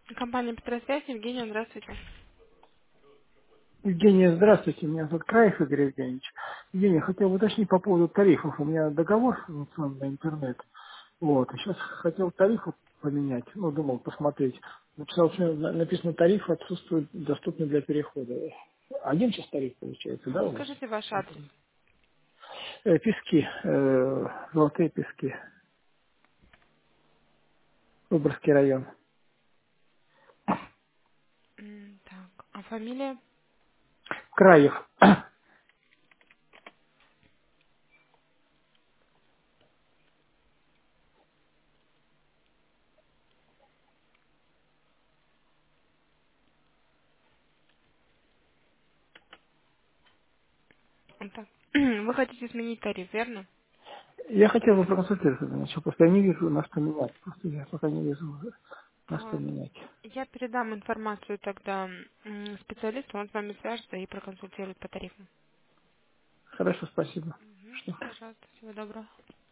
Компания Петросвязь, Евгения, здравствуйте. Евгений, здравствуйте. Меня зовут Краев Игорь Евгеньевич. Евгений, хотел уточнить по поводу тарифов. У меня договор на интернет. Вот. И сейчас хотел тарифы поменять. Ну, думал посмотреть. Написал, что написано, тариф отсутствует, доступный для перехода. Один сейчас тариф получается, да, у вас? Скажите ваш адрес. Пески, Золотые Пески, Выборгский район. Так, а фамилия? Краев. Так. Вы хотите сменить тариф, верно? Я хотел бы проконсультироваться, значит, просто я не вижу, на что менять. Просто я пока не вижу, на что А, менять. Я передам информацию тогда специалисту, он с вами свяжется и проконсультирует по тарифам. Хорошо, спасибо. Пожалуйста, всего доброго.